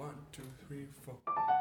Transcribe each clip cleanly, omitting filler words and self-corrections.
1, 2, 3, 4.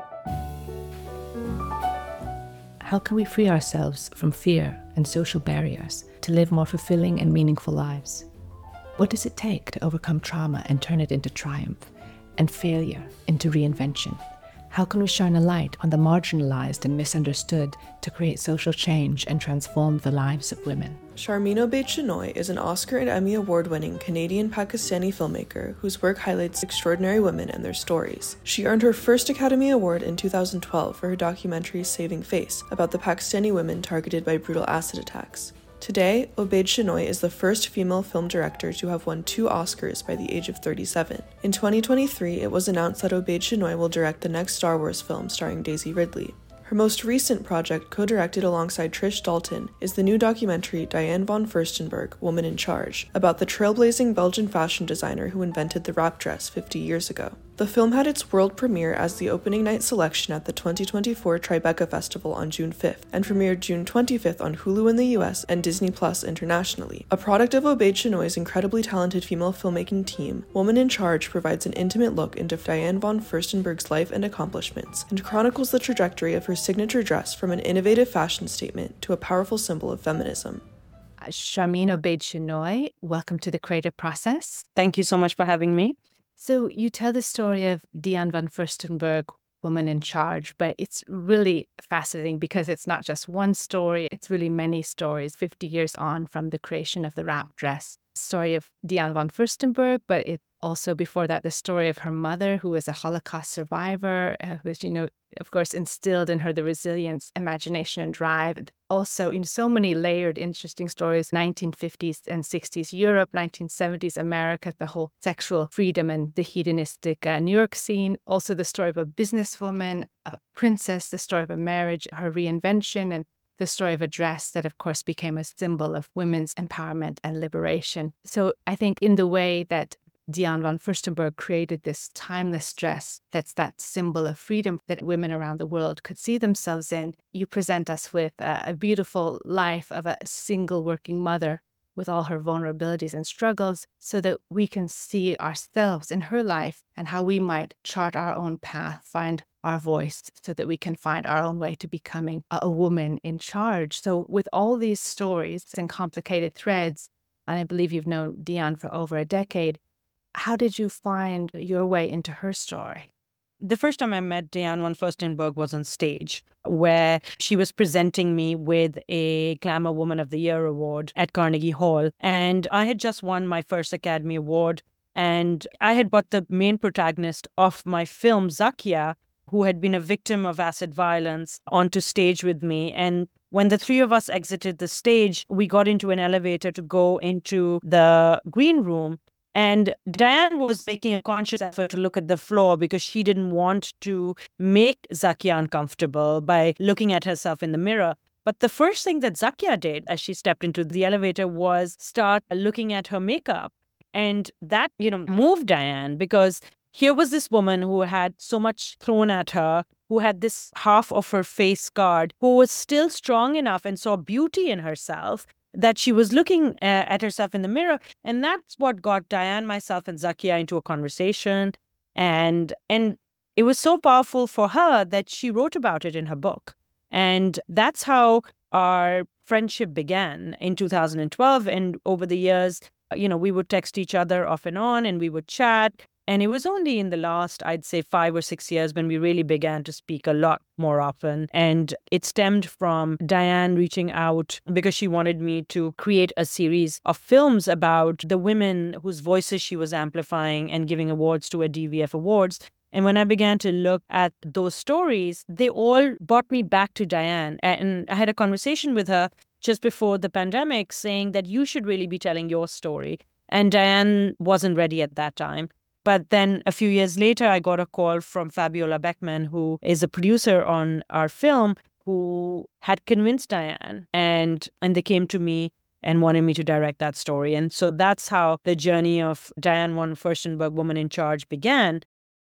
How can we free ourselves from fear and social barriers to live more fulfilling and meaningful lives? What does it take to overcome trauma and turn it into triumph, and failure into reinvention? How can we shine a light on the marginalized and misunderstood to create social change and transform the lives of women? Sharmeen Obaid-Chinoy is an Oscar and Emmy Award-winning Canadian-Pakistani filmmaker whose work highlights extraordinary women and their stories. She earned her first Academy Award in 2012 for her documentary Saving Face, about the Pakistani women targeted by brutal acid attacks. Today, Obaid-Chinoy is the first female film director to have won 2 Oscars by the age of 37. In 2023, it was announced that Obaid-Chinoy will direct the next Star Wars film starring Daisy Ridley. Her most recent project, co-directed alongside Trish Dalton, is the new documentary Diane von Furstenberg, Woman in Charge, about the trailblazing Belgian fashion designer who invented the wrap dress 50 years ago. The film had its world premiere as the opening night selection at the 2024 Tribeca Festival on June 5th, and premiered June 25th on Hulu in the US and Disney Plus internationally. A product of Obaid-Chinoy's incredibly talented female filmmaking team, Woman in Charge provides an intimate look into Diane von Furstenberg's life and accomplishments, and chronicles the trajectory of her signature dress from an innovative fashion statement to a powerful symbol of feminism. Sharmeen Obaid-Chinoy, welcome to The Creative Process. Thank you so much for having me. So you tell the story of Diane von Furstenberg, Woman in Charge, but it's really fascinating because it's not just one story, it's really many stories, 50 years on from the creation of the wrap dress. Story of Diane von Furstenberg, but it also before that, the story of her mother, who was a Holocaust survivor, who was, of course, instilled in her the resilience, imagination, and drive. And also, in so many layered, interesting stories, 1950s and 60s Europe, 1970s America, the whole sexual freedom and the hedonistic New York scene. Also, the story of a businesswoman, a princess, the story of a marriage, her reinvention, and the story of a dress that, of course, became a symbol of women's empowerment and liberation. So I think in the way that Diane von Furstenberg created this timeless dress that's that symbol of freedom that women around the world could see themselves in, you present us with a beautiful life of a single working mother with all her vulnerabilities and struggles so that we can see ourselves in her life and how we might chart our own path, find our voice so that we can find our own way to becoming a woman in charge. So with all these stories and complicated threads, and I believe you've known Diane for over a decade, how did you find your way into her story? The first time I met Diane von Furstenberg was on stage, where she was presenting me with a Glamour Woman of the Year award at Carnegie Hall. And I had just won my first Academy Award. And I had brought the main protagonist of my film, Zakia, who had been a victim of acid violence, onto stage with me. And when the 3 of us exited the stage, we got into an elevator to go into the green room. And Diane was making a conscious effort to look at the floor because she didn't want to make Zakia uncomfortable by looking at herself in the mirror. But the first thing that Zakia did as she stepped into the elevator was start looking at her makeup. And that, moved Diane because here was this woman who had so much thrown at her, who had this half of her face scarred, who was still strong enough and saw beauty in herself, that she was looking at herself in the mirror. And that's what got Diane, myself, and Zakia into a conversation. And it was so powerful for her that she wrote about it in her book. And that's how our friendship began in 2012. And over the years, we would text each other off and on, and we would chat. And it was only in the last, I'd say, 5 or 6 years when we really began to speak a lot more often. And it stemmed from Diane reaching out because she wanted me to create a series of films about the women whose voices she was amplifying and giving awards to at DVF Awards. And when I began to look at those stories, they all brought me back to Diane. And I had a conversation with her just before the pandemic saying that you should really be telling your story. And Diane wasn't ready at that time. But then a few years later, I got a call from Fabiola Beckman, who is a producer on our film, who had convinced Diane. And they came to me and wanted me to direct that story. And so that's how the journey of Diane von Furstenberg, Woman in Charge, began.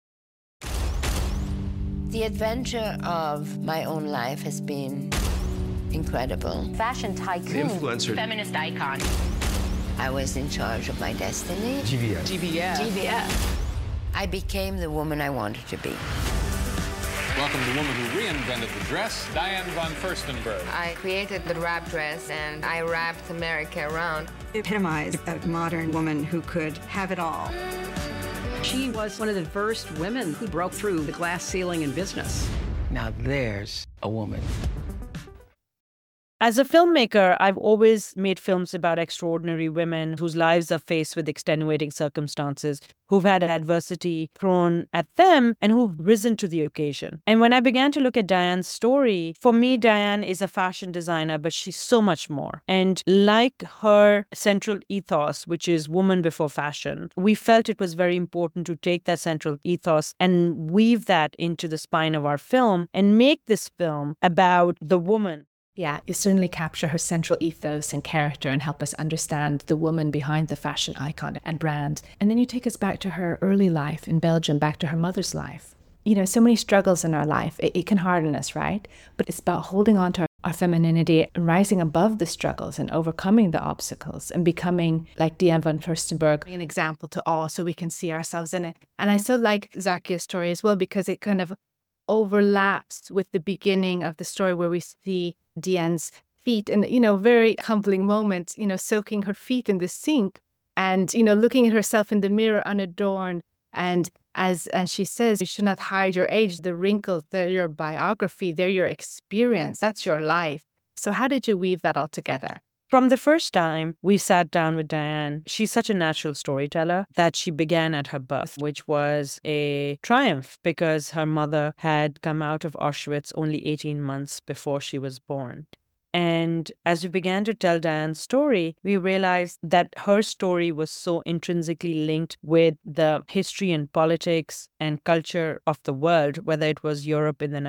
The adventure of my own life has been incredible. Fashion tycoon. Influencer. Feminist icon. I was in charge of my destiny. GVF. GVF. I became the woman I wanted to be. Welcome the woman who reinvented the dress, Diane von Furstenberg. I created the wrap dress and I wrapped America around. Epitomized a modern woman who could have it all. She was one of the first women who broke through the glass ceiling in business. Now there's a woman. As a filmmaker, I've always made films about extraordinary women whose lives are faced with extenuating circumstances, who've had adversity thrown at them, and who've risen to the occasion. And when I began to look at Diane's story, for me, Diane is a fashion designer, but she's so much more. And like her central ethos, which is woman before fashion, we felt it was very important to take that central ethos and weave that into the spine of our film and make this film about the woman. Yeah, you certainly capture her central ethos and character and help us understand the woman behind the fashion icon and brand. And then you take us back to her early life in Belgium, back to her mother's life. You know, so many struggles in our life. It can harden us, right? But it's about holding on to our femininity and rising above the struggles and overcoming the obstacles and becoming like Diane von Furstenberg, an example to all so we can see ourselves in it. And I so like Zakia's story as well because it kind of overlaps with the beginning of the story where we see Diane's feet and, very humbling moment, soaking her feet in the sink and, looking at herself in the mirror unadorned. And as she says, you should not hide your age. The wrinkles, they're your biography, they're your experience, that's your life. So how did you weave that all together? From the first time we sat down with Diane, she's such a natural storyteller that she began at her birth, which was a triumph because her mother had come out of Auschwitz only 18 months before she was born. And as we began to tell Diane's story, we realized that her story was so intrinsically linked with the history and politics and culture of the world, whether it was Europe in the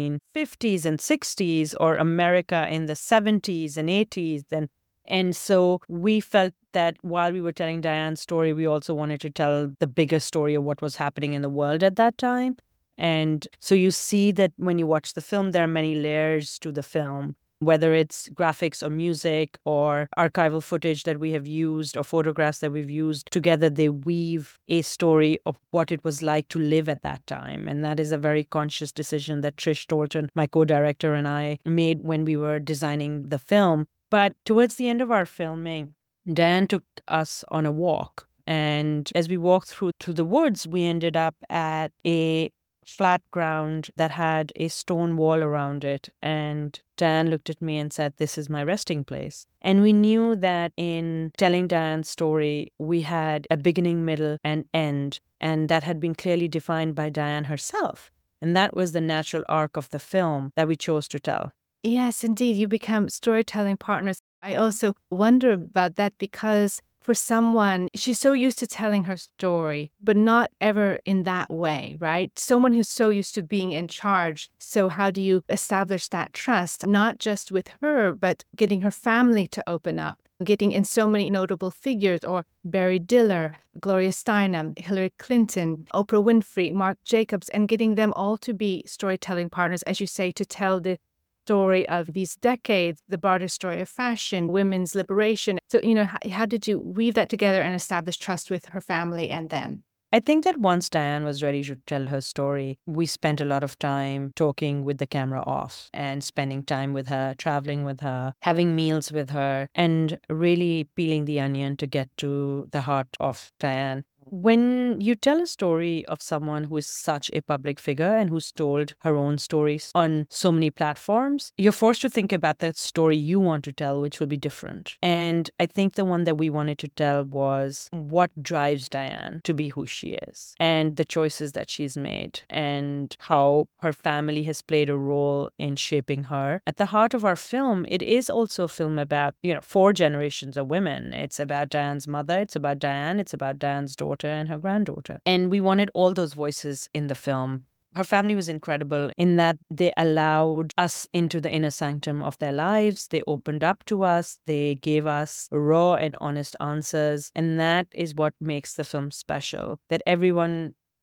1950s and 60s or America in the 70s and 80s. And so we felt that while we were telling Diane's story, we also wanted to tell the bigger story of what was happening in the world at that time. And so you see that when you watch the film, there are many layers to the film. Whether it's graphics or music or archival footage that we have used or photographs that we've used, together they weave a story of what it was like to live at that time. And that is a very conscious decision that Trish Tolton, my co-director, and I made when we were designing the film. But towards the end of our filming, Diane took us on a walk. And as we walked through the woods, we ended up at a flat ground that had a stone wall around it. And Diane looked at me and said, "This is my resting place." And we knew that in telling Diane's story, we had a beginning, middle, and end. And that had been clearly defined by Diane herself. And that was the natural arc of the film that we chose to tell. Yes, indeed. You become storytelling partners. I also wonder about that because for someone, she's so used to telling her story, but not ever in that way, right? Someone who's so used to being in charge. So how do you establish that trust, not just with her, but getting her family to open up, getting in so many notable figures, or Barry Diller, Gloria Steinem, Hillary Clinton, Oprah Winfrey, Marc Jacobs, and getting them all to be storytelling partners, as you say, to tell the story of these decades, the broader story of fashion, women's liberation. So, how did you weave that together and establish trust with her family and them? I think that once Diane was ready to tell her story, we spent a lot of time talking with the camera off and spending time with her, traveling with her, having meals with her, and really peeling the onion to get to the heart of Diane. When you tell a story of someone who is such a public figure and who's told her own stories on so many platforms, you're forced to think about that story you want to tell, which will be different. And I think the one that we wanted to tell was what drives Diane to be who she is and the choices that she's made and how her family has played a role in shaping her. At the heart of our film, it is also a film about, 4 generations of women. It's about Diane's mother, it's about Diane, it's about Diane's daughter and her granddaughter. And we wanted all those voices in the film. Her family was incredible in that they allowed us into the inner sanctum of their lives. They opened up to us. They gave us raw and honest answers. And that is what makes the film special, that everyone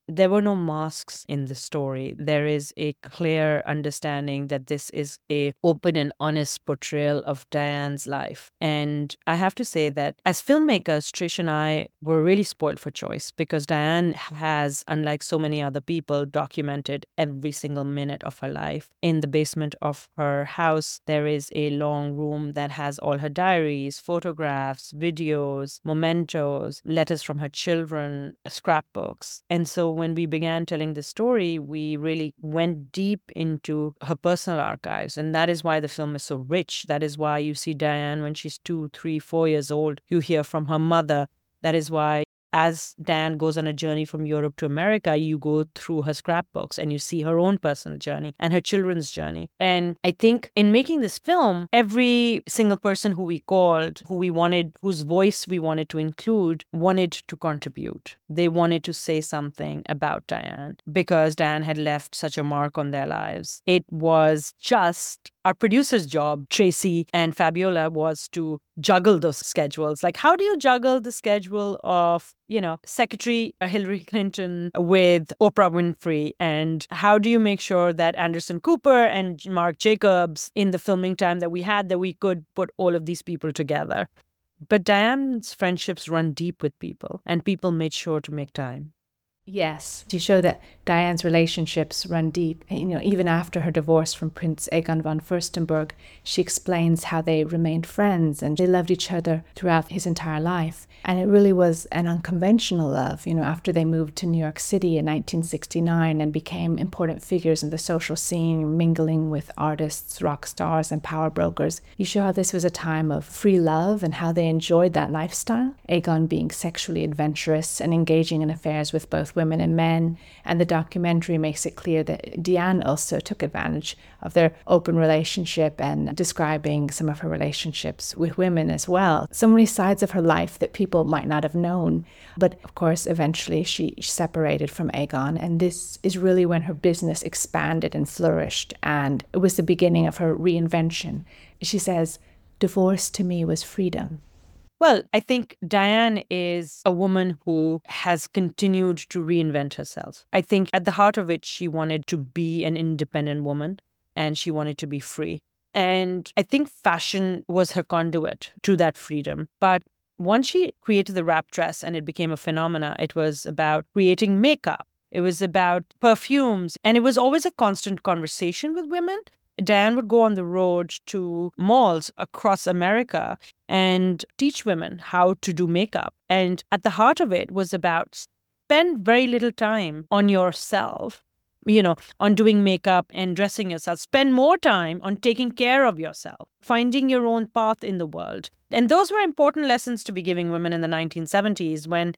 there were no masks in the story. There is a clear understanding that this is a open and honest portrayal of Diane's life. And I have to say that as filmmakers, Trish and I were really spoiled for choice because Diane has, unlike so many other people, documented every single minute of her life. In the basement of her house, there is a long room that has all her diaries, photographs, videos, mementos, letters from her children, scrapbooks. And so when we began telling the story, we really went deep into her personal archives. And that is why the film is so rich. That is why you see Diane when she's 2, 3, 4 years old. You hear from her mother. That is why as Diane goes on a journey from Europe to America, you go through her scrapbooks and you see her own personal journey and her children's journey. And I think in making this film, every single person who we called, who we wanted, whose voice we wanted to include, wanted to contribute. They wanted to say something about Diane because Diane had left such a mark on their lives. It was just our producer's job, Tracy and Fabiola, was to juggle those schedules. Like, how do you juggle the schedule of, Secretary Hillary Clinton with Oprah Winfrey? And how do you make sure that Anderson Cooper and Marc Jacobs, in the filming time that we had, that we could put all of these people together? But Diane's friendships run deep with people, and people made sure to make time. Yes, to show that Diane's relationships run deep. Even after her divorce from Prince Egon von Furstenberg, she explains how they remained friends and they loved each other throughout his entire life. And it really was an unconventional love, after they moved to New York City in 1969 and became important figures in the social scene, mingling with artists, rock stars, and power brokers. You show how this was a time of free love and how they enjoyed that lifestyle. Egon being sexually adventurous and engaging in affairs with both women and men, and the documentary makes it clear that Diane also took advantage of their open relationship and describing some of her relationships with women as well. So many sides of her life that people might not have known. But of course, eventually she separated from Egon, and this is really when her business expanded and flourished, and it was the beginning of her reinvention. She says, "Divorce to me was freedom." Well, I think Diane is a woman who has continued to reinvent herself. I think at the heart of it, she wanted to be an independent woman and she wanted to be free. And I think fashion was her conduit to that freedom. But once she created the wrap dress and it became a phenomena, it was about creating makeup. It was about perfumes. And it was always a constant conversation with women. Diane would go on the road to malls across America and teach women how to do makeup. And at the heart of it was about spend very little time on yourself, on doing makeup and dressing yourself. Spend more time on taking care of yourself, finding your own path in the world. And those were important lessons to be giving women in the 1970s when,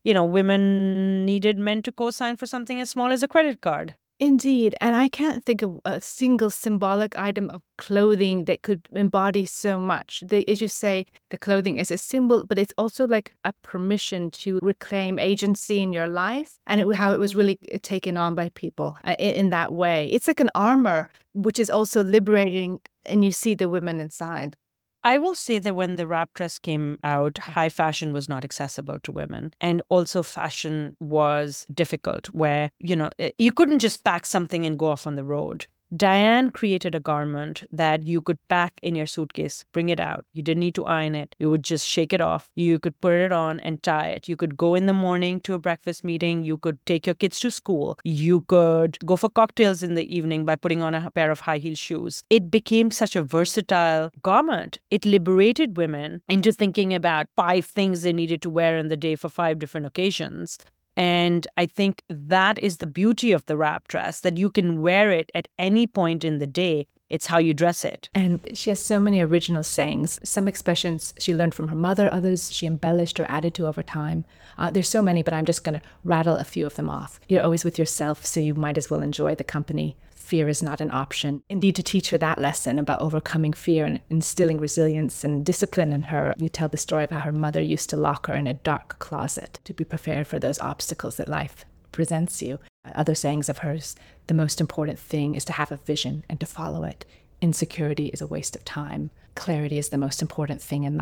women needed men to co-sign for something as small as a credit card. Indeed, and I can't think of a single symbolic item of clothing that could embody so much. As you say, the clothing is a symbol, but it's also like a permission to reclaim agency in your life, and how it was really taken on by people in that way. It's like an armor, which is also liberating, and you see the women inside. I will say that when the wrap dress came out, high fashion was not accessible to women. And also fashion was difficult where, you couldn't just pack something and go off on the road. Diane created a garment that you could pack in your suitcase, bring it out. You didn't need to iron it. You would just shake it off. You could put it on and tie it. You could go in the morning to a breakfast meeting. You could take your kids to school. You could go for cocktails in the evening by putting on a pair of high heel shoes. It became such a versatile garment. It liberated women into thinking about 5 things they needed to wear in the day for 5 different occasions. And I think that is the beauty of the wrap dress, that you can wear it at any point in the day. It's how you dress it. And she has so many original sayings. Some expressions she learned from her mother, others she embellished or added to over time. There's so many, but I'm just going to rattle a few of them off. You're always with yourself, so you might as well enjoy the company. Fear is not an option. Indeed, to teach her that lesson about overcoming fear and instilling resilience and discipline in her, you tell the story of how her mother used to lock her in a dark closet to be prepared for those obstacles that life presents you. Other sayings of hers, the most important thing is to have a vision and to follow it. Insecurity is a waste of time. Clarity is the most important thing in life.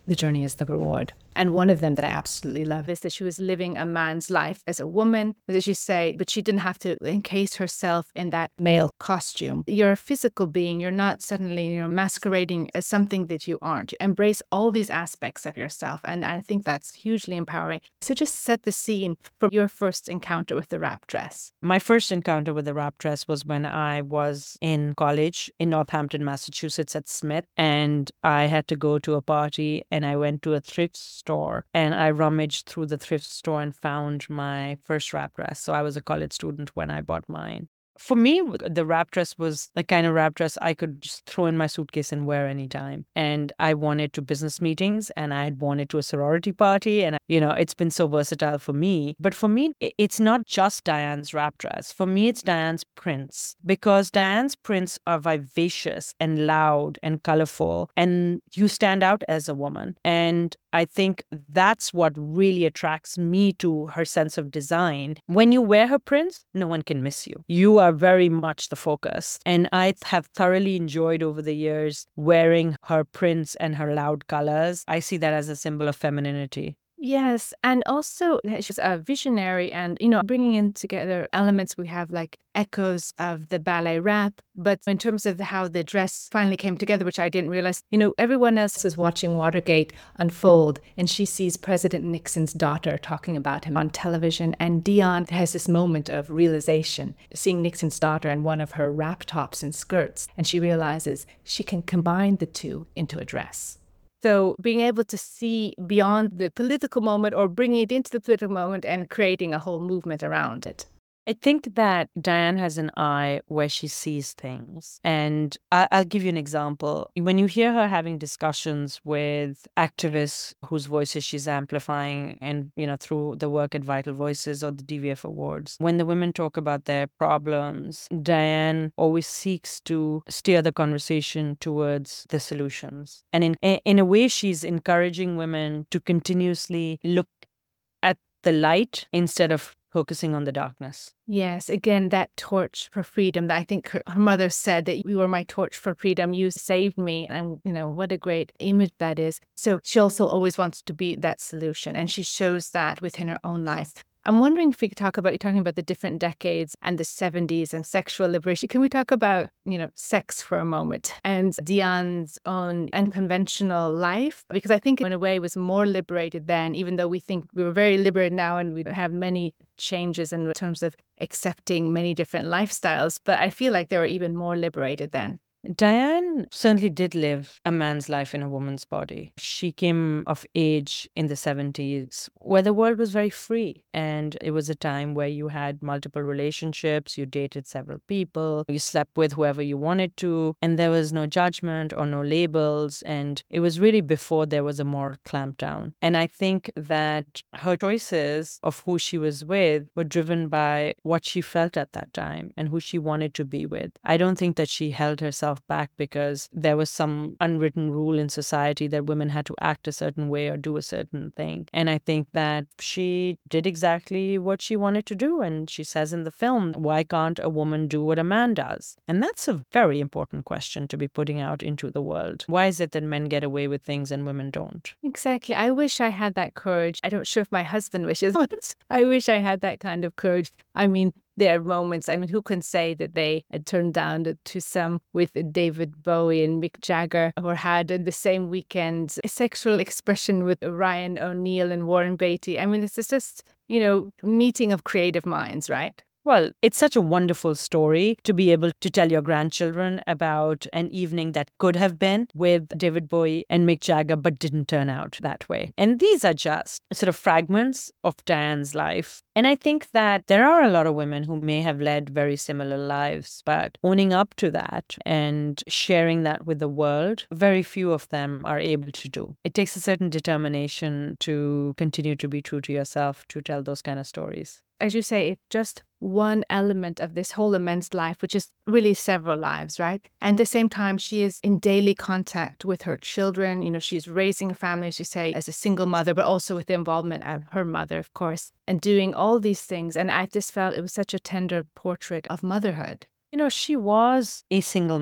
the journey is the reward. And one of them that I absolutely love is that she was living a man's life as a woman, as you say, but she didn't have to encase herself in that male costume. You're a physical being. You're not suddenly, masquerading as something that you aren't. You embrace all these aspects of yourself. And I think that's hugely empowering. So just set the scene for your first encounter with the wrap dress. My first encounter with the wrap dress was when I was in college in Northampton, Massachusetts at Smith. And I had to go to a party and I went to a thrift store and I rummaged through the thrift store and found my first wrap dress. So I was a college student when I bought mine. For me, the wrap dress was the kind of wrap dress I could just throw in my suitcase and wear anytime. And I wore it to business meetings and I had worn it to a sorority party. And, it's been so versatile for me. But for me, it's not just Diane's wrap dress. For me, it's Diane's prints because Diane's prints are vivacious and loud and colorful. And you stand out as a woman. And I think that's what really attracts me to her sense of design. When you wear her prints, no one can miss you. You are very much the focus. And I have thoroughly enjoyed over the years wearing her prints and her loud colors. I see that as a symbol of femininity. Yes. And also she's a visionary and, bringing in together elements we have like echoes of the ballet wrap. But in terms of how the dress finally came together, which I didn't realize, everyone else is watching Watergate unfold and she sees President Nixon's daughter talking about him on television. And Diane has this moment of realization, seeing Nixon's daughter in one of her wrap tops and skirts. And she realizes she can combine the two into a dress. So being able to see beyond the political moment or bringing it into the political moment and creating a whole movement around it. I think that Diane has an eye where she sees things. And I'll give you an example. When you hear her having discussions with activists whose voices she's amplifying and, through the work at Vital Voices or the DVF Awards, when the women talk about their problems, Diane always seeks to steer the conversation towards the solutions. And in a way, she's encouraging women to continuously look at the light instead of focusing on the darkness. Yes, again, that torch for freedom. I think her mother said that you were my torch for freedom. You saved me. And, what a great image that is. So she also always wants to be that solution. And she shows that within her own life. I'm wondering if we could talk about, you're talking about the different decades and the 70s and sexual liberation. Can we talk about, sex for a moment and Diane's own unconventional life? Because I think in a way it was more liberated then, even though we think we were very liberated now and we have many changes in terms of accepting many different lifestyles. But I feel like they were even more liberated then. Diane certainly did live a man's life in a woman's body. She came of age in the 70s where the world was very free. And it was a time where you had multiple relationships, you dated several people, you slept with whoever you wanted to, and there was no judgment or no labels. And it was really before there was a moral clampdown. And I think that her choices of who she was with were driven by what she felt at that time and who she wanted to be with. I don't think that she held herself back because there was some unwritten rule in society that women had to act a certain way or do a certain thing. And I think that she did exactly what she wanted to do. And she says in the film, why can't a woman do what a man does? And that's a very important question to be putting out into the world. Why is it that men get away with things and women don't? Exactly. I wish I had that courage. I don't sure if my husband wishes, but I wish I had that kind of courage. I mean, there are moments, who can say that they had turned down to some with David Bowie and Mick Jagger, or had in the same weekend a sexual expression with Ryan O'Neal and Warren Beatty. This is just, meeting of creative minds, right? Well, it's such a wonderful story to be able to tell your grandchildren about an evening that could have been with David Bowie and Mick Jagger, but didn't turn out that way. And these are just sort of fragments of Diane's life. And I think that there are a lot of women who may have led very similar lives, but owning up to that and sharing that with the world, very few of them are able to do. It takes a certain determination to continue to be true to yourself, to tell those kind of stories. As you say, it's just one element of this whole immense life, which is really several lives, right? And at the same time, she is in daily contact with her children. She's raising a family, as you say, as a single mother, but also with the involvement of her mother, of course, and doing all these things. And I just felt it was such a tender portrait of motherhood. She was a single mother.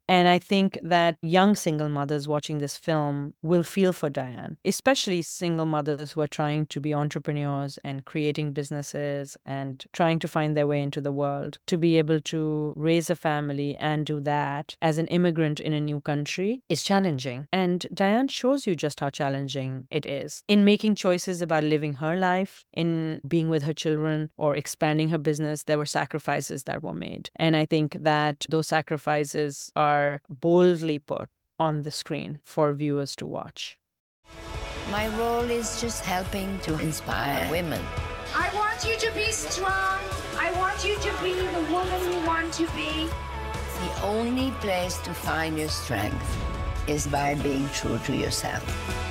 And I think that young single mothers watching this film will feel for Diane, especially single mothers who are trying to be entrepreneurs and creating businesses and trying to find their way into the world. To be able to raise a family and do that as an immigrant in a new country is challenging. And Diane shows you just how challenging it is in making choices about living her life, in being with her children, or expanding her business. There were sacrifices that were made. And I think that those sacrifices are boldly put on the screen for viewers to watch. My role is just helping to inspire women. I want you to be strong. I want you to be the woman you want to be. The only place to find your strength is by being true to yourself.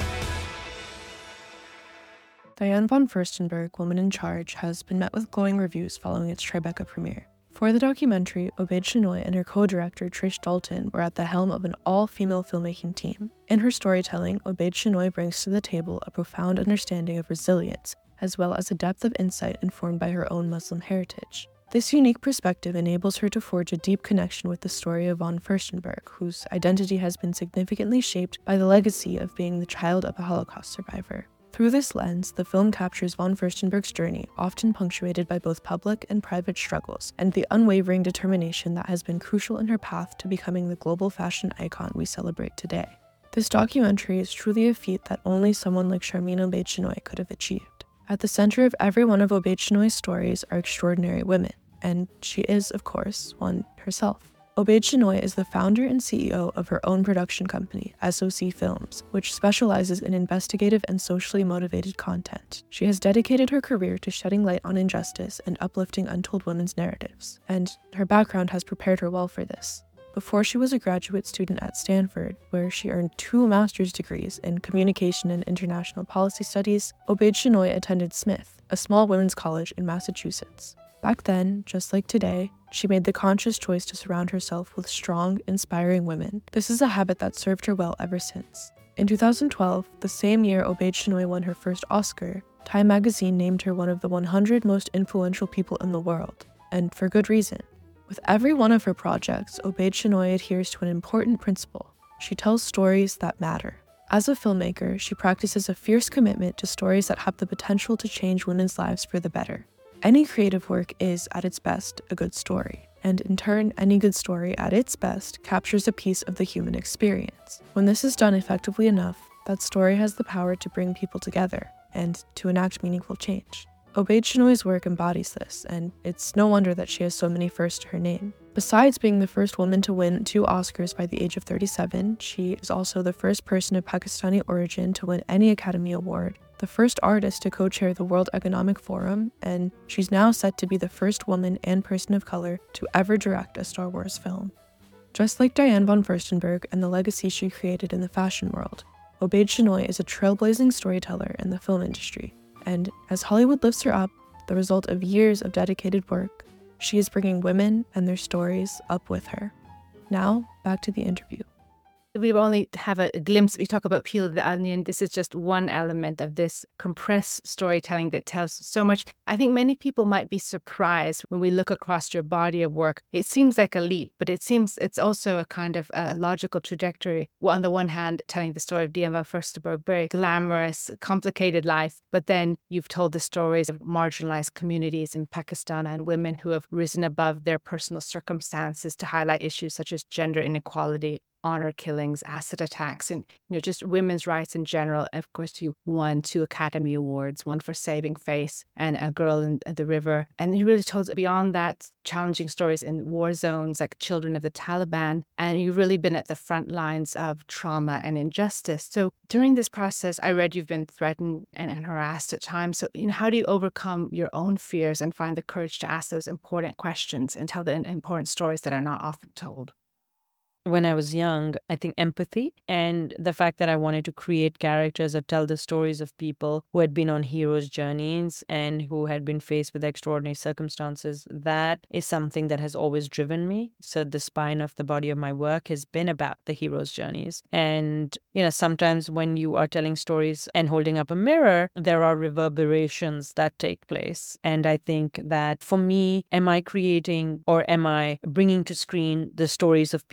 Diane von Furstenberg, Woman in Charge, has been met with glowing reviews following its Tribeca premiere. For the documentary, Obaid Chinoy and her co-director Trish Dalton were at the helm of an all-female filmmaking team. In her storytelling, Obaid Chinoy brings to the table a profound understanding of resilience, as well as a depth of insight informed by her own Muslim heritage. This unique perspective enables her to forge a deep connection with the story of von Furstenberg, whose identity has been significantly shaped by the legacy of being the child of a Holocaust survivor. Through this lens, the film captures von Furstenberg's journey, often punctuated by both public and private struggles, and the unwavering determination that has been crucial in her path to becoming the global fashion icon we celebrate today. This documentary is truly a feat that only someone like Sharmeen Obaid Chinoy could have achieved. At the center of every one of Obaid Chinoy's stories are extraordinary women, and she is, of course, one herself. Obaid Chinoy is the founder and CEO of her own production company, SOC Films, which specializes in investigative and socially motivated content. She has dedicated her career to shedding light on injustice and uplifting untold women's narratives, and her background has prepared her well for this. Before she was a graduate student at Stanford, where she earned 2 master's degrees in communication and international policy studies, Obaid Chinoy attended Smith, a small women's college in Massachusetts. Back then, just like today, she made the conscious choice to surround herself with strong, inspiring women. This is a habit that served her well ever since. In 2012, the same year Obaid Chinoy won her first Oscar, Time magazine named her one of the 100 most influential people in the world, and for good reason. With every one of her projects, Obaid Chinoy adheres to an important principle. She tells stories that matter. As a filmmaker, she practices a fierce commitment to stories that have the potential to change women's lives for the better. Any creative work is, at its best, a good story, and in turn, any good story at its best captures a piece of the human experience. When this is done effectively enough, that story has the power to bring people together and to enact meaningful change. Obaid Chinoy's work embodies this, and it's no wonder that she has so many firsts to her name. Besides being the first woman to win 2 Oscars by the age of 37, she is also the first person of Pakistani origin to win any Academy Award, the first artist to co-chair the World Economic Forum, and she's now set to be the first woman and person of color to ever direct a Star Wars film. Just like Diane von Furstenberg and the legacy she created in the fashion world, Obaid Chinoy is a trailblazing storyteller in the film industry, and as Hollywood lifts her up, the result of years of dedicated work, she is bringing women and their stories up with her. Now, back to the interview. We only have a glimpse. We talk about peel of the onion. This is just one element of this compressed storytelling that tells so much. I think many people might be surprised when we look across your body of work. It seems like a leap, but it seems it's also a kind of a logical trajectory. Well, on the one hand, telling the story of Diane von Furstenberg, very glamorous, complicated life, but then you've told the stories of marginalized communities in Pakistan and women who have risen above their personal circumstances to highlight issues such as gender inequality, honor killings, acid attacks, and just women's rights in general. Of course, you won 2 Academy Awards, one for Saving Face and A Girl in the River. And you really told beyond that challenging stories in war zones like Children of the Taliban. And you've really been at the front lines of trauma and injustice. So during this process, I read you've been threatened and harassed at times. So how do you overcome your own fears and find the courage to ask those important questions and tell the important stories that are not often told? When I was young, I think empathy and the fact that I wanted to create characters that tell the stories of people who had been on heroes' journeys and who had been faced with extraordinary circumstances, that is something that has always driven me. So the spine of the body of my work has been about the heroes' journeys. And, sometimes when you are telling stories and holding up a mirror, there are reverberations that take place. And I think that for me, am I creating or am I bringing to screen the stories of people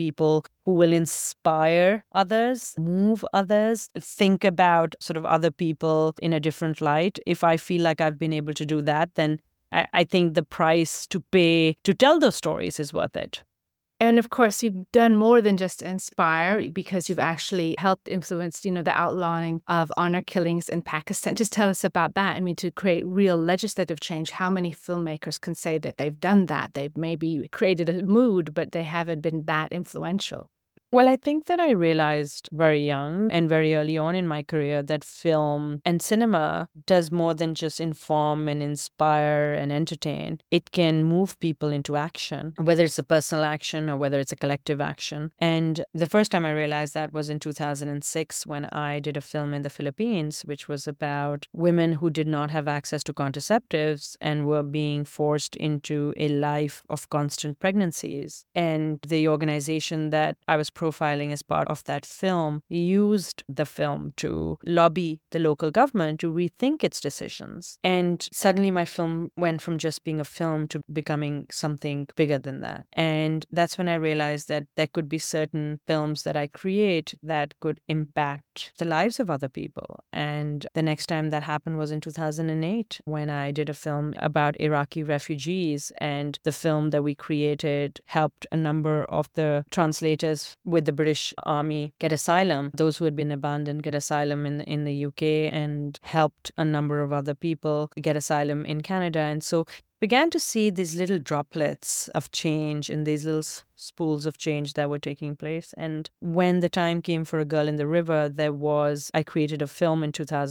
who will inspire others, move others, think about sort of other people in a different light. If I feel like I've been able to do that, then I think the price to pay to tell those stories is worth it. And of course, you've done more than just inspire, because you've actually helped influence, the outlawing of honor killings in Pakistan. Just tell us about that. I mean, to create real legislative change, how many filmmakers can say that they've done that? They've maybe created a mood, but they haven't been that influential. Well, I think that I realized very young and very early on in my career that film and cinema does more than just inform and inspire and entertain. It can move people into action, whether it's a personal action or whether it's a collective action. And the first time I realized that was in 2006 when I did a film in the Philippines, which was about women who did not have access to contraceptives and were being forced into a life of constant pregnancies. And the organization that I was profiling as part of that film used the film to lobby the local government to rethink its decisions. And suddenly my film went from just being a film to becoming something bigger than that. And that's when I realized that there could be certain films that I create that could impact the lives of other people. And the next time that happened was in 2008 when I did a film about Iraqi refugees. And the film that we created helped a number of the translators with the British Army get asylum, those who had been abandoned get asylum in the UK, and helped a number of other people get asylum in Canada. And so began to see these little droplets of change and these little spools of change that were taking place. And when the time came for A Girl in the River, I created a film in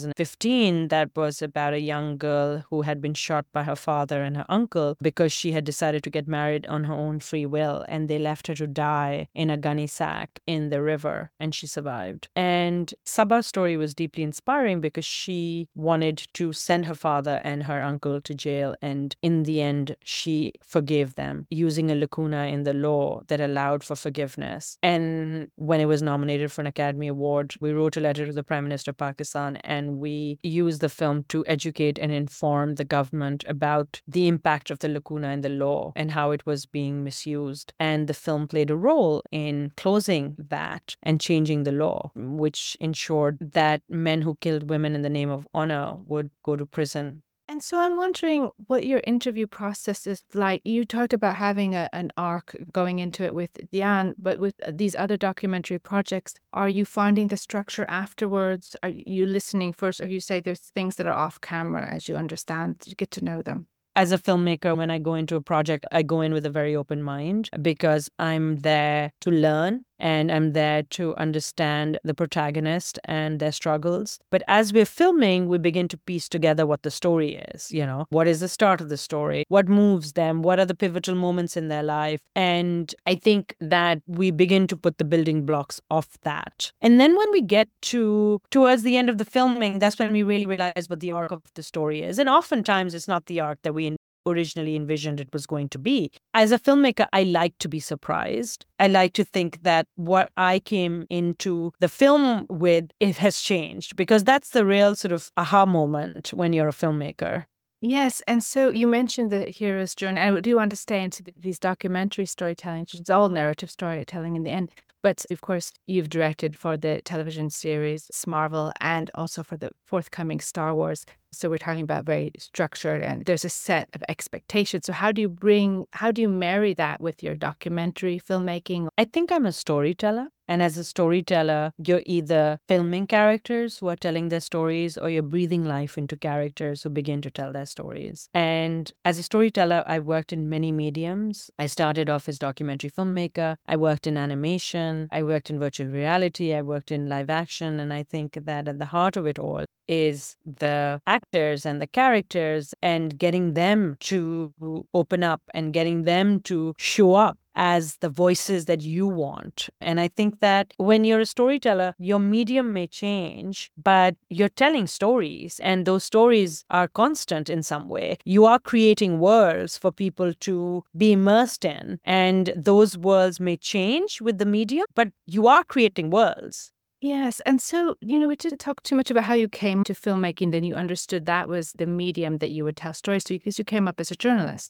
2015 that was about a young girl who had been shot by her father and her uncle because she had decided to get married on her own free will, and they left her to die in a gunny sack in the river, and she survived. And Saba's story was deeply inspiring because she wanted to send her father and her uncle to jail, and in the end, she forgave them using a lacuna in the law that allowed for forgiveness. And when it was nominated for an Academy Award, we wrote a letter to the Prime Minister of Pakistan, and we used the film to educate and inform the government about the impact of the lacuna in the law and how it was being misused. And the film played a role in closing that and changing the law, which ensured that men who killed women in the name of honor would go to prison. And so I'm wondering what your interview process is like. You talked about having an arc going into it with Dian, but with these other documentary projects, are you finding the structure afterwards? Are you listening first, or you say there's things that are off camera as you understand, you get to know them? As a filmmaker, when I go into a project, I go in with a very open mind because I'm there to learn and I'm there to understand the protagonist and their struggles. But as we're filming, we begin to piece together what the story is. What is the start of the story? What moves them? What are the pivotal moments in their life? And I think that we begin to put the building blocks of that. And then when we get towards the end of the filming, that's when we really realize what the arc of the story is. And oftentimes it's not the arc that we originally envisioned it was going to be. As a filmmaker, I like to be surprised. I like to think that what I came into the film with, it has changed, because that's the real sort of aha moment when you're a filmmaker. Yes, and so you mentioned the hero's journey. I do understand these documentary storytelling, it's all narrative storytelling in the end. But of course, you've directed for the television series Marvel and also for the forthcoming Star Wars. So we're talking about very structured, and there's a set of expectations. So how do you marry that with your documentary filmmaking? I think I'm a storyteller. And as a storyteller, you're either filming characters who are telling their stories, or you're breathing life into characters who begin to tell their stories. And as a storyteller, I worked in many mediums. I started off as documentary filmmaker. I worked in animation. I worked in virtual reality. I worked in live action. And I think that at the heart of it all is the actors and the characters, and getting them to open up and getting them to show up as the voices that you want. And I think that when you're a storyteller, your medium may change, but you're telling stories, and those stories are constant in some way. You are creating worlds for people to be immersed in, and those worlds may change with the medium, but you are creating worlds. Yes. And so, we didn't talk too much about how you came to filmmaking, then you understood that was the medium that you would tell stories to, because you came up as a journalist.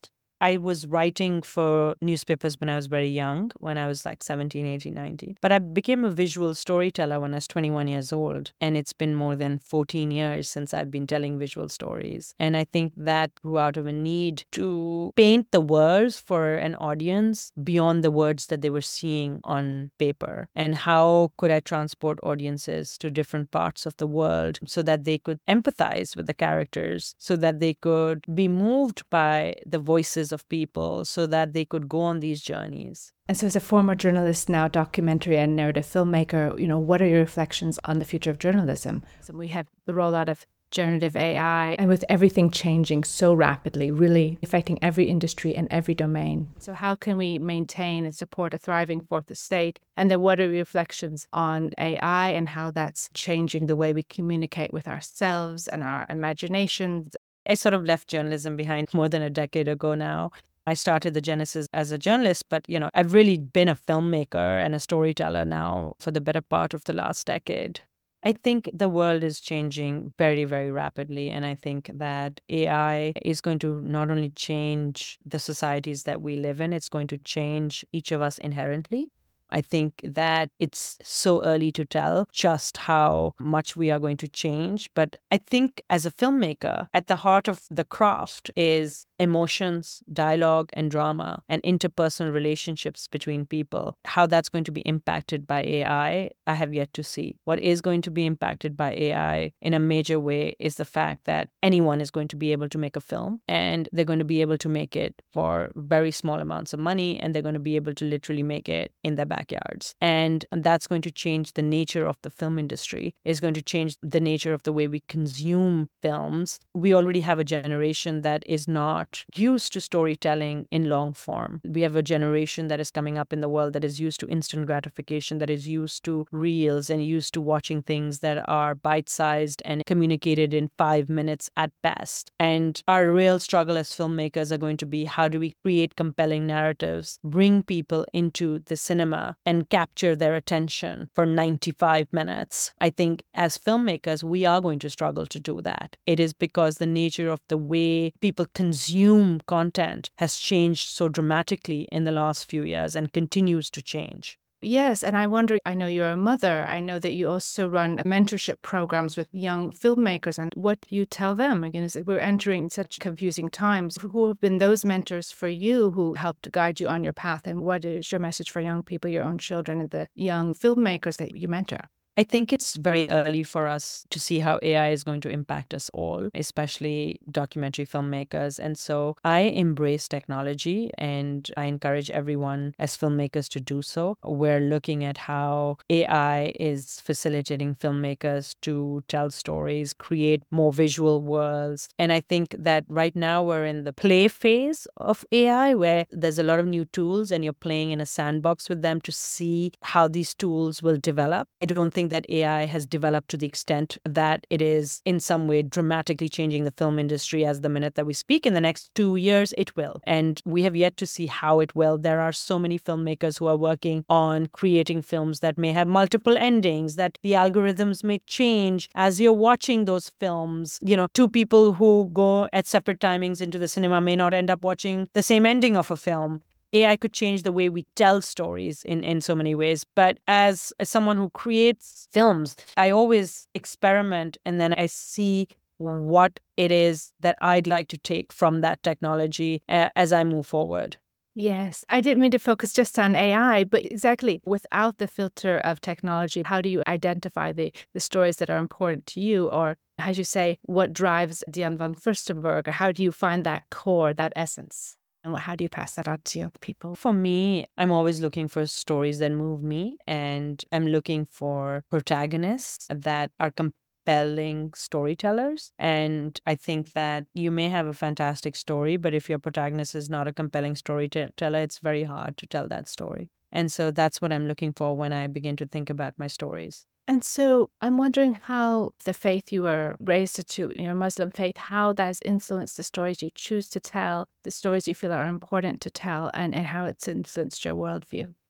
I was writing for newspapers when I was very young, when I was like 17, 18, 19. But I became a visual storyteller when I was 21 years old. And it's been more than 14 years since I've been telling visual stories. And I think that grew out of a need to paint the world for an audience beyond the words that they were seeing on paper. And how could I transport audiences to different parts of the world so that they could empathize with the characters, so that they could be moved by the voices of people, so that they could go on these journeys. And so as a former journalist, now documentary and narrative filmmaker, what are your reflections on the future of journalism? So we have the rollout of generative AI, and with everything changing so rapidly, really affecting every industry and every domain. So how can we maintain and support a thriving fourth estate? And then what are your reflections on AI and how that's changing the way we communicate with ourselves and our imaginations? I sort of left journalism behind more than a decade ago now. I started the Genesis as a journalist, but, I've really been a filmmaker and a storyteller now for the better part of the last decade. I think the world is changing very, very rapidly. And I think that AI is going to not only change the societies that we live in, it's going to change each of us inherently. I think that it's so early to tell just how much we are going to change. But I think as a filmmaker, at the heart of the craft is emotions, dialogue, and drama, and interpersonal relationships between people. How that's going to be impacted by AI, I have yet to see. What is going to be impacted by AI in a major way is the fact that anyone is going to be able to make a film, and they're going to be able to make it for very small amounts of money, and they're going to be able to literally make it in their backyards. And that's going to change the nature of the film industry. It's going to change the nature of the way we consume films. We already have a generation that is not used to storytelling in long form. We have a generation that is coming up in the world that is used to instant gratification, that is used to reels and used to watching things that are bite-sized and communicated in 5 minutes at best. And our real struggle as filmmakers are going to be, how do we create compelling narratives, bring people into the cinema and capture their attention for 95 minutes? I think as filmmakers, we are going to struggle to do that. It is because the nature of the way people consume content has changed so dramatically in the last few years and continues to change. Yes, and I wonder, I know you're a mother. I know that you also run mentorship programs with young filmmakers, and what you tell them. Again, is that we're entering such confusing times. Who have been those mentors for you who helped guide you on your path? And what is your message for young people, your own children, and the young filmmakers that you mentor? I think it's very early for us to see how AI is going to impact us all, especially documentary filmmakers. And so I embrace technology, and I encourage everyone as filmmakers to do so. We're looking at how AI is facilitating filmmakers to tell stories, create more visual worlds. And I think that right now we're in the play phase of AI, where there's a lot of new tools and you're playing in a sandbox with them to see how these tools will develop. I don't think that AI has developed to the extent that it is in some way dramatically changing the film industry as the minute that we speak. In the next 2 years, it will. And we have yet to see how it will. There are so many filmmakers who are working on creating films that may have multiple endings, that the algorithms may change as you're watching those films. Two people who go at separate timings into the cinema may not end up watching the same ending of a film. AI could change the way we tell stories in so many ways. But as someone who creates films, I always experiment, and then I see what it is that I'd like to take from that technology as I move forward. Yes, I didn't mean to focus just on AI, but exactly, without the filter of technology, how do you identify the stories that are important to you? Or, as you say, what drives Diane von Furstenberg? Or how do you find that core, that essence? And how do you pass that on to young people? For me, I'm always looking for stories that move me, and I'm looking for protagonists that are compelling storytellers. And I think that you may have a fantastic story, but if your protagonist is not a compelling storyteller, it's very hard to tell that story. And so that's what I'm looking for when I begin to think about my stories. And so I'm wondering how the faith you were raised to, your Muslim faith, how that has influenced the stories you choose to tell, the stories you feel are important to tell, and how it's influenced your worldview.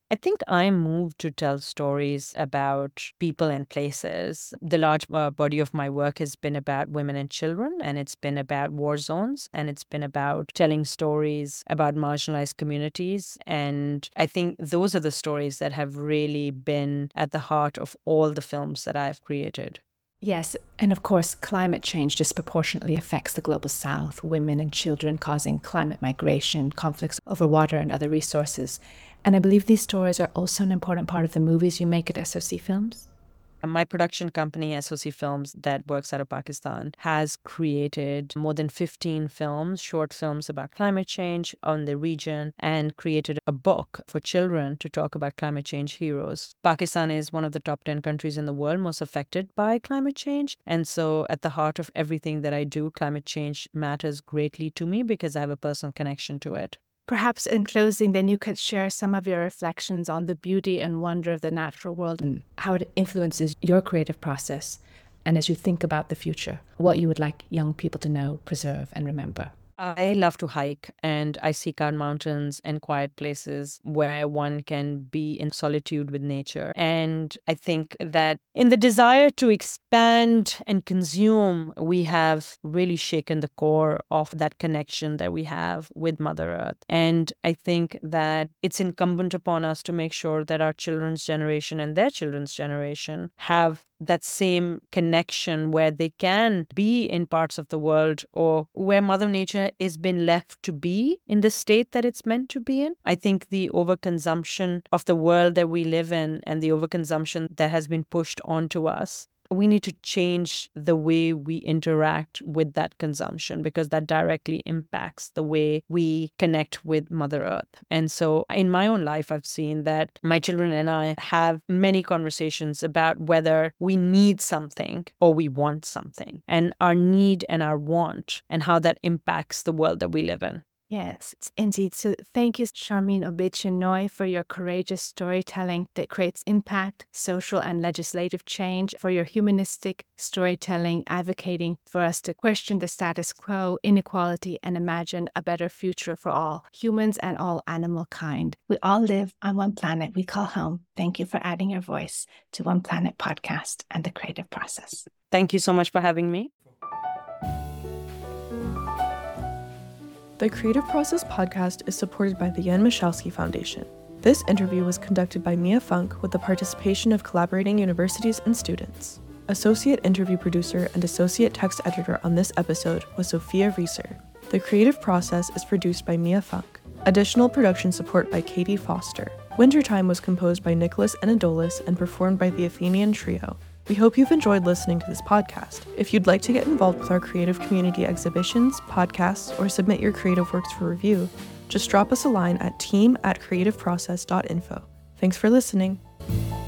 I think I'm moved to tell stories about people and places. The large body of my work has been about women and children, and it's been about war zones, and it's been about telling stories about marginalized communities. And I think those are the stories that have really been at the heart of all the films that I've created. Yes, and of course, climate change disproportionately affects the global south, women and children, causing climate migration, conflicts over water and other resources. And I believe these stories are also an important part of the movies you make at SOC Films. My production company, SOC Films, that works out of Pakistan, has created more than 15 films, short films about climate change on the region, and created a book for children to talk about climate change heroes. Pakistan is one of the top 10 countries in the world most affected by climate change. And so at the heart of everything that I do, climate change matters greatly to me because I have a personal connection to it. Perhaps in closing, then you could share some of your reflections on the beauty and wonder of the natural world and how it influences your creative process. And as you think about the future, what you would like young people to know, preserve, and remember. I love to hike, and I seek out mountains and quiet places where one can be in solitude with nature. And I think that in the desire to expand and consume, we have really shaken the core of that connection that we have with Mother Earth. And I think that it's incumbent upon us to make sure that our children's generation and their children's generation have that same connection where they can be in parts of the world or where Mother Nature is been left to be in the state that it's meant to be in. I think the overconsumption of the world that we live in and the overconsumption that has been pushed onto us, we need to change the way we interact with that consumption because that directly impacts the way we connect with Mother Earth. And so in my own life, I've seen that my children and I have many conversations about whether we need something or we want something, and our need and our want and how that impacts the world that we live in. Yes, indeed. So thank you, Sharmeen Obaid-Chinoy, for your courageous storytelling that creates impact, social and legislative change, for your humanistic storytelling, advocating for us to question the status quo, inequality, and imagine a better future for all humans and all animal kind. We all live on one planet we call home. Thank you for adding your voice to One Planet Podcast and the creative process. Thank you so much for having me. The Creative Process podcast is supported by the Jan Michalski Foundation. This interview was conducted by Mia Funk with the participation of collaborating universities and students. Associate interview producer and associate text editor on this episode was Sophia Reeser. The Creative Process is produced by Mia Funk. Additional production support by Katie Foster. Wintertime was composed by Nicholas Anadolis and performed by the Athenian Trio. We hope you've enjoyed listening to this podcast. If you'd like to get involved with our creative community exhibitions, podcasts, or submit your creative works for review, just drop us a line at team@creativeprocess.info. Thanks for listening.